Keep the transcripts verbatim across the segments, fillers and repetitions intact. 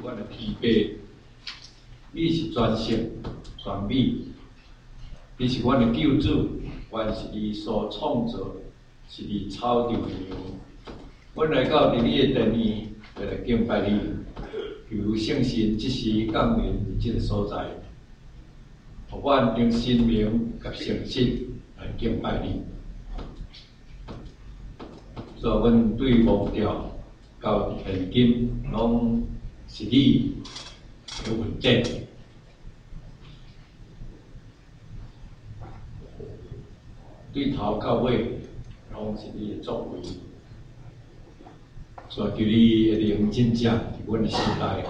阮的天父，你是全胜全美，你是阮的救主，阮是你所创造，是你草地的羊。阮来到伫你的殿里，要来敬拜你，求圣神即时降临伫即个所在，互阮用生命甲诚实来敬拜你。所以，阮对目标到现今，拢是你的稳定。对头到尾，拢是你的作为。所以，求你的灵真正伫阮的心内，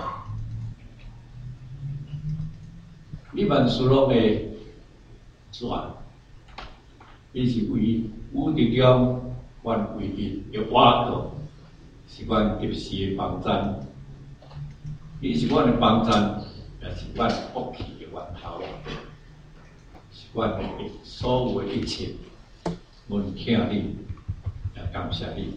你万事拢会转，你是为宇宙中阮唯一的瓦靠，是阮及时的帮站。你是阮的帮站，也是阮福气的源头，是阮的所有的一切。阮听你，也感谢你。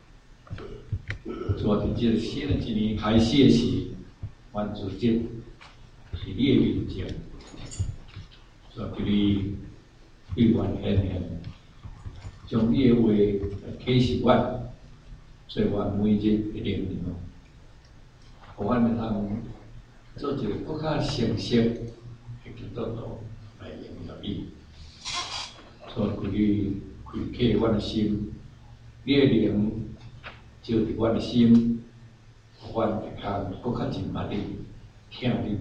所以，伫即个新的一年开始的时，阮自己是你的面前，所以求你对阮显现，将你的话来启示阮，做阮每日的灵命，互阮会通做一个更较诚实的基督徒来荣耀你。所以求你开启阮的心，你的灵。照伫阮的心，互阮会通更较认捌你、听你。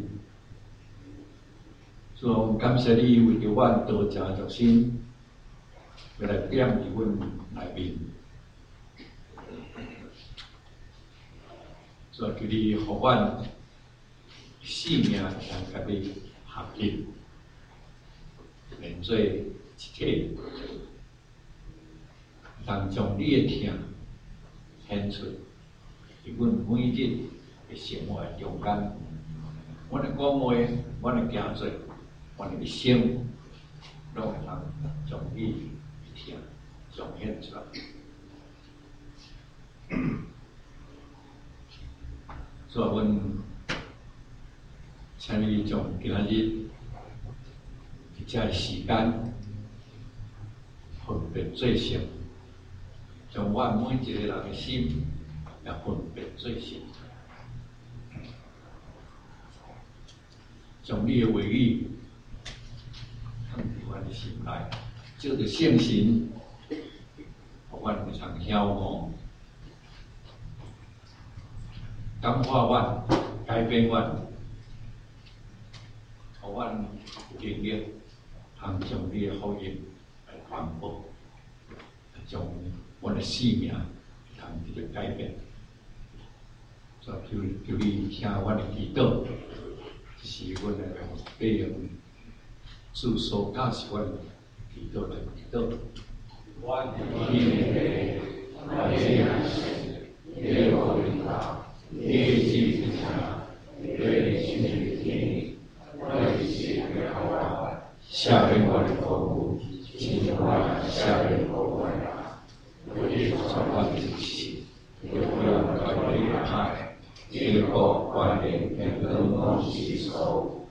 所以，我感谢你为着阮多加热心，要来点伫阮内面。所以，求你互阮性命能甲你合一，连做一体，通将你的听。显出伫阮每日的生活中间，阮的讲话，阮的行做，阮的一生，拢会通将你听彰显出来。所以，阮请你将今仔日伫遮个时间分别做成。将阮每一个人的心也分别做成，将你的话语放伫阮的心内，照着圣神，互阮会通晓悟，感化阮，改变阮，互阮有能力，通将你的福音来传播，将阮的生命通得到改变，所以求求你听阮的祈祷，这是阮来使用主所教示阮的祈祷来祈祷。我因为我相信耶和华耶基之下，对心的天，对心的好啊，下面我的服务，今晚下面我们。我哋所发的事，有用来危害，结果关联变更东西手。